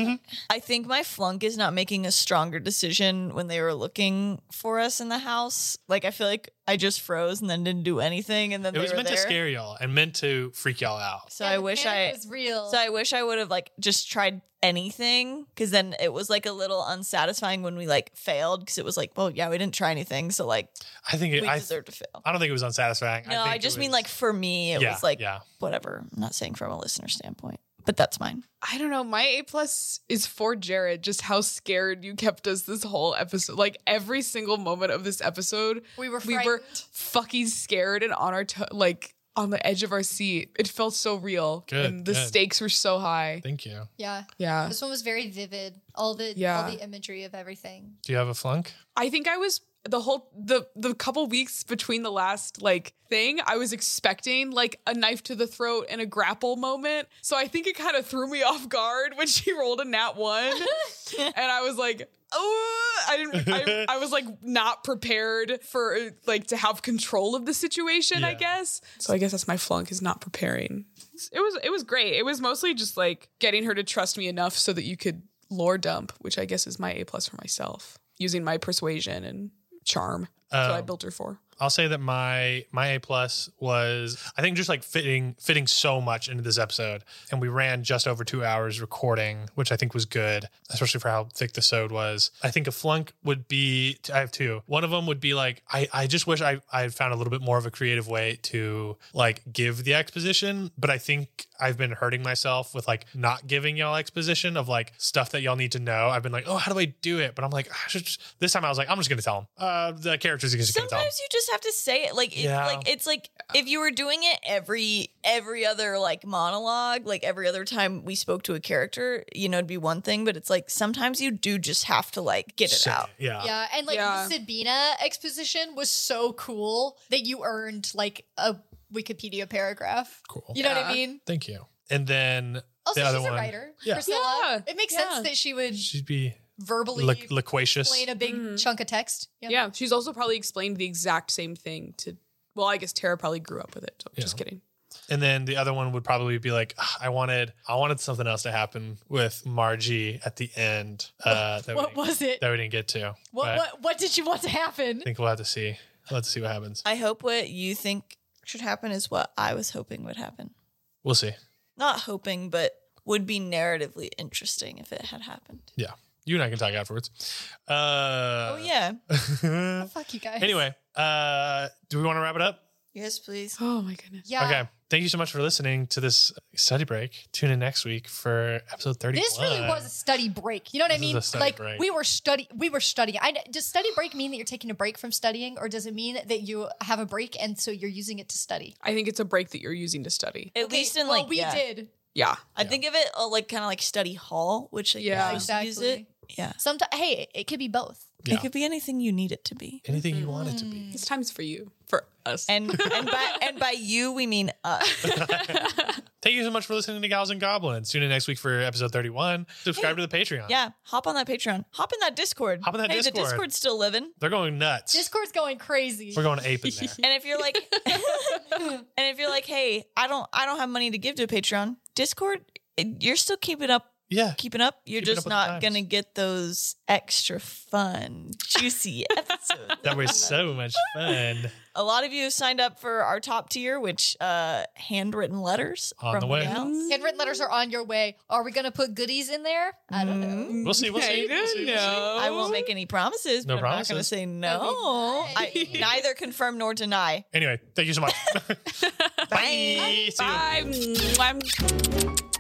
I think my flunk is not making a stronger decision when they were looking for us in the house. Like I feel like I just froze and then didn't do anything, and then it they was were meant there. to scare y'all and meant to freak y'all out. So Yeah, I the wish panic I was real. So I wish I would have like just tried anything, because then it was like a little unsatisfying when we like failed, because it was like, well, yeah, we didn't try anything, so like I think it, we I. deserve to fail. I don't think it was unsatisfying. No, think I it just mean was- like for me, it yeah, was like yeah. whatever. I'm not saying from a listener standpoint, but that's mine. I don't know. My A plus is for Jared. Just how scared you kept us this whole episode. Like every single moment of this episode, we were we frightened. were fucking scared and on our to- like on the edge of our seat. It felt so real, Good, and the good. stakes were so high. Thank you. Yeah. Yeah, This one was very vivid. All the Yeah. all the imagery of everything. Do you have a flunk? I think I was the whole the the couple weeks between the last like thing. I was expecting like a knife to the throat and a grapple moment. So I think it kind of threw me off guard when she rolled a nat one, and I was like, oh, I didn't. I, I was like not prepared for like to have control of the situation. I Yeah. guess. So I guess that's my flunk, is not preparing. It was it was great. It was mostly just like getting her to trust me enough so that you could lore dump, which I guess is my A plus for myself, using my persuasion and charm. That's what I Um, built her for. I'll say that my my A plus was, I think, just like fitting fitting so much into this episode, and we ran just over two hours recording, which I think was good, especially for how thick the sode was. I think a flunk would be, I have two. One of them would be like, I I just wish I I had found a little bit more of a creative way to like give the exposition, but I think I've been hurting myself with like not giving y'all exposition of like stuff that y'all need to know. I've been like, oh, how do I do it? But I'm like, I should just, this time I was like, I'm just gonna tell them. Uh, the characters are just gonna tell them. Sometimes you just have to say it. Like, it's Yeah. like it's like if you were doing it every every other like monologue, like every other time we spoke to a character, you know, it'd be one thing. But it's like sometimes you do just have to like get it Say out. it. Yeah. Yeah, and like Yeah. the Sabina exposition was so cool that you earned like a Wikipedia paragraph. Cool. You know what I Yeah. mean? Thank you. And then Also, the other she's one, a writer. Yeah. Priscilla. Yeah. It makes Yeah. sense that she would she'd be verbally lo- loquacious. explain a big Mhm. chunk of text. Yeah, she's also probably explained the exact same thing to. Well, I guess Tara probably grew up with it. So Yeah. Just kidding. And then the other one would probably be like, "Ah, I wanted, I wanted something else to happen with Margie at the end. Uh, that What we, was it? that we didn't get to. What, But what what did you want to happen? I think we'll have to see. We'll have to see what happens. I hope what you think should happen is what I was hoping would happen. We'll see. Not hoping, but would be narratively interesting if it had happened. Yeah. You and I can talk afterwards. Uh, Oh yeah. Oh, fuck you guys. Anyway, uh, do we want to wrap it up? Yes, please. Oh my goodness. Yeah. Okay. Thank you so much for listening to this study break. Tune in next week for episode thirty-one. This really was a study break. You know what I This is mean? a study Like break. we were study we were studying. I does study break mean that you're taking a break from studying, or does it mean that you have a break and so you're using it to study? I think it's a break that you're using to study. At Okay, least in well, like we yeah. did. Yeah. I think of it uh, like kind of like study hall, which like, Yeah. you used to use it. Exactly. Yeah. Sometimes hey, it could be both. Yeah. It could be anything you need it to be. Anything you want it to be. It's times for you, for us. And and by and by you we mean us. Thank you so much for listening to Gals and Goblins. Tune in next week for episode thirty-one. Subscribe to the Patreon. Yeah, hop on that Patreon. Hop in that Discord. Hop in that hey, Discord. the Discord's still living. They're going nuts. Discord's going crazy. We're going ape in there. And if you're like, and if you're like, hey, I don't, I don't have money to give to a Patreon. Discord, you're still keeping up. Yeah. Keeping up. You're Keeping just up with the not times. gonna get those extra fun, juicy episodes. That was so much fun. A lot of you have signed up for our top tier, which uh handwritten letters On from the way. gals. Handwritten letters are on your way. Are we going to put goodies in there? I don't know. We'll see. We'll see. I We'll see. don't We'll see. know. I won't make any promises, No but I'm not going to promises. say no. That'd be I neither confirm nor deny. Anyway, thank you so much. Bye. See you. Bye. Mwah.